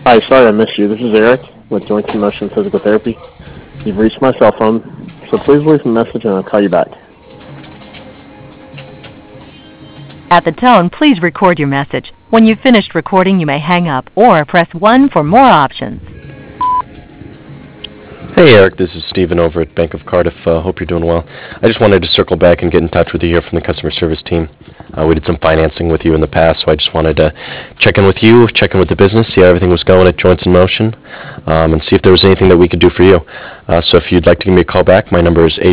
Hi, sorry I missed you. This is Eric with Joints in Motion Physical Therapy. You've reached my cell phone, so please leave a message and I'll call you back. At the tone, please record your message. When you've finished recording, you may hang up or press 1 for more options. Hey Eric, this is Steven over at Bank of Cardiff. Hope you're doing well. I just wanted to circle back and get in touch with you here from the customer service team. We did some financing with you in the past, so I just wanted to check in with you, check in with the business, see how everything was going at Joints in Motion, and see if there was anything that we could do for you. So if you'd like to give me a call back, my number is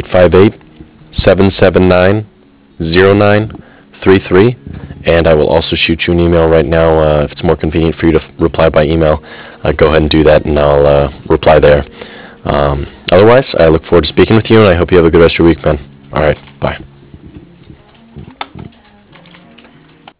858-779-0933, and I will also shoot you an email right now. If it's more convenient for you to reply by email, go ahead and do that, and I'll reply there. Otherwise, I look forward to speaking with you, and I hope you have a good rest of your week, man. All right, bye.